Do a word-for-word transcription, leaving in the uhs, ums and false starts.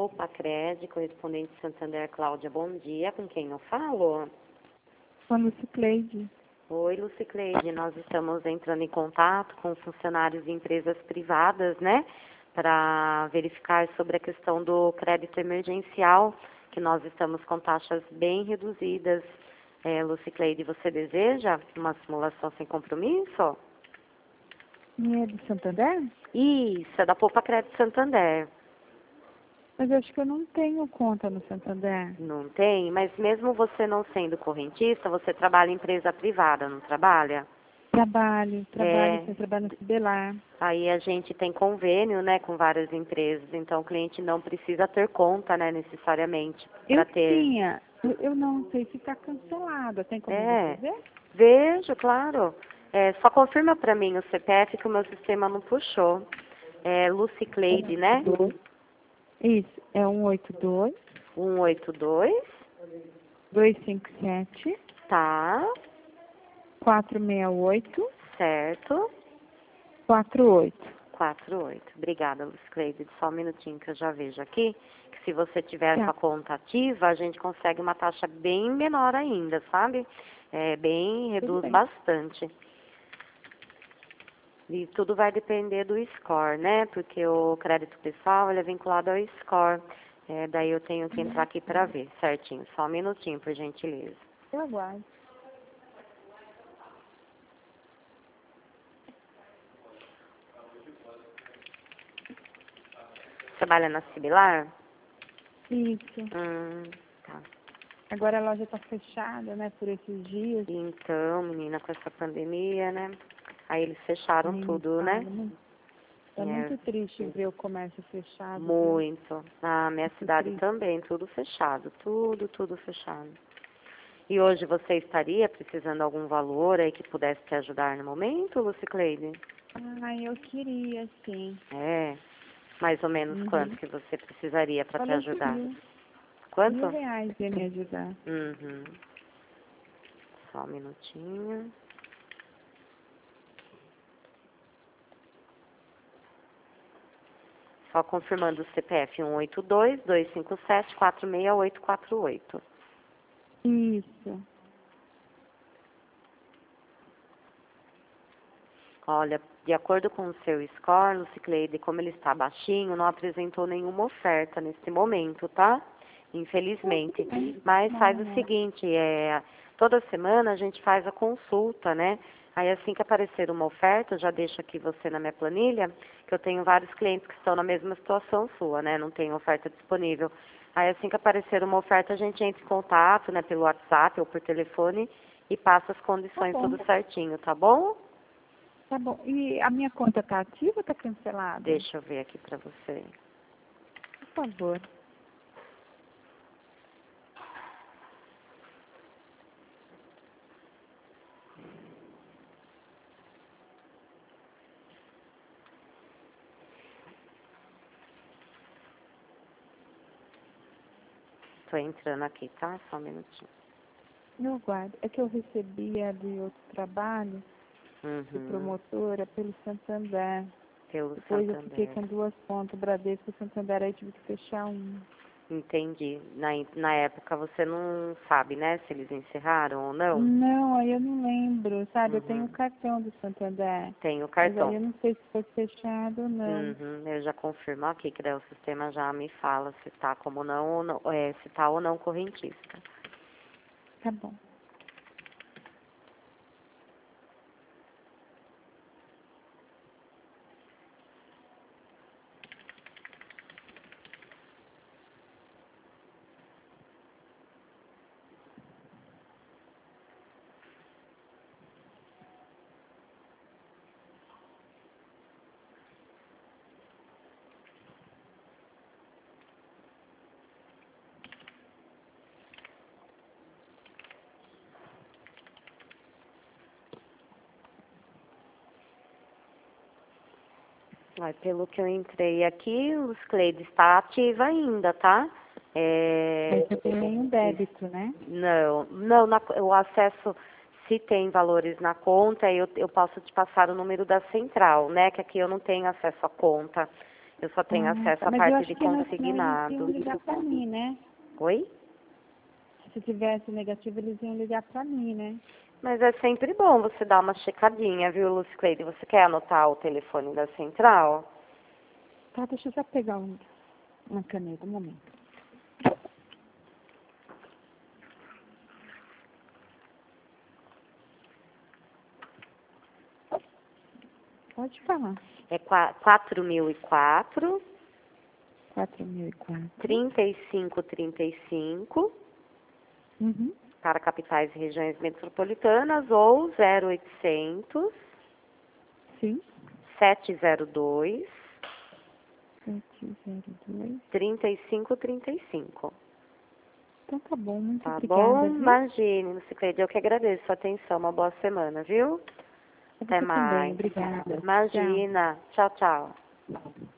Poupa Cred, correspondente Santander, Cláudia, bom dia. Com quem eu falo? Com a Lucicleide. Oi, Lucicleide. Nós estamos entrando em contato com funcionários de empresas privadas, né? Para verificar sobre a questão do crédito emergencial, que nós estamos com taxas bem reduzidas. É, Lucicleide, você deseja uma simulação sem compromisso? E é do Santander? Isso, é da Poupa Crédito Santander. Mas eu acho que eu não tenho conta no Santander. Não tem? Mas mesmo você não sendo correntista, você trabalha em empresa privada, não trabalha? Trabalho, trabalho, É. eu trabalho no Cibelar. Aí a gente tem convênio, né, com várias empresas, então o cliente não precisa ter conta, né, necessariamente, para Eu ter. tinha, eu, eu não sei se está cancelada. Tem como É, você ver? vejo, claro. É, só confirma para mim o C P F que o meu sistema não puxou. É Lucicleide, né? Isso, é um oito dois, um oito dois, dois cinco sete, tá, quatro seis oito, certo, quatro oito. quatro oito. Obrigada, Lucicleide. Só um minutinho que eu já vejo aqui, que se você tiver Tá. essa conta ativa, a gente consegue uma taxa bem menor ainda, sabe? É, bem, Tudo reduz bem. bastante. E tudo vai depender do score, né? Porque o crédito pessoal, ele é vinculado ao score. É, daí eu tenho que entrar aqui para ver certinho. Só um minutinho, por gentileza. Eu aguardo. Trabalha na Cibelar? Isso. Hum, tá. Agora a loja está fechada, né, por esses dias. Então, menina, com essa pandemia, né? Aí eles fecharam Nem me tudo, fala, né? né? É É, muito triste ver o comércio fechado, viu? muito. Na minha Muito cidade triste. também, tudo fechado. Tudo, tudo fechado. E hoje você estaria precisando de algum valor aí que pudesse te ajudar no momento, Lucicleide? Ah, eu queria, sim. É. Mais ou menos Uhum. quanto que você precisaria para te Valor de ajudar? mil. Quanto? Mil reais ia me ajudar. Uhum. Só um minutinho. Só confirmando o C P F um oito dois, dois cinco sete, quatro seis oito quatro oito. Isso. Olha, de acordo com o seu score, Lucicleide, como ele está baixinho, não apresentou nenhuma oferta nesse momento, tá? Infelizmente. Mas faz o seguinte, é, toda semana a gente faz a consulta, né? Aí assim que aparecer uma oferta, eu já deixo aqui você na minha planilha, que eu tenho vários clientes que estão na mesma situação sua, né? Não tem oferta disponível. Aí assim que aparecer uma oferta, a gente entra em contato, né, pelo WhatsApp ou por telefone e passa as condições Tá bom. tudo certinho, tá bom? Tá bom. E a minha conta tá ativa ou tá cancelada? Deixa eu ver aqui pra você. Por favor. Tô entrando aqui, tá? Só um minutinho. Eu guardo. É que eu recebia de outro trabalho, de Uhum. promotora, pelo Santander. Pelo Depois eu fiquei Santander. com duas contas, Bradesco e Santander, aí tive que fechar uma. Entendi. Na, na época você não sabe, né, se eles encerraram ou não? Não, aí eu não lembro, sabe? Eu tenho Uhum. o cartão do Santander. Tem o Mas aí cartão. eu não sei se foi fechado ou não. Uhum. Eu já confirmo aqui, que daí o sistema já me fala se tá como não ou não, é, se tá ou não correntista. Tá bom. Olha, pelo que eu entrei aqui, o Cleide está ativa ainda, tá? É, Mas eu tenho nenhum débito, né? não, não, na, o acesso, se tem valores na conta, eu, eu posso te passar o número da central, né? Que aqui eu não tenho acesso à conta. Eu só tenho Ah, acesso tá. à Mas eu parte acho de que no- não, eles consignado. iam ligar para mim, né? Oi? Se tivesse negativo, eles iam ligar para mim, né? Mas é sempre bom você dar uma checadinha, viu, Lucy Cleide? Você quer anotar o telefone da central? Tá, deixa eu só pegar um, uma caneta, um momento. Pode falar. É quatro mil e quatro, quatro mil e quatro. trinta e cinco trinta e cinco, Uhum. para capitais e regiões metropolitanas, ou zero oitocentos, Sim. sete zero dois, sete zero dois. trinta e cinco trinta e cinco. Então tá bom, muito Tá obrigada, bom? viu? Imagine, Lucy Cleide, eu que agradeço a sua atenção. Uma boa semana, viu? Até Você também, mais. obrigada. Tchau. Imagina. Tchau, tchau.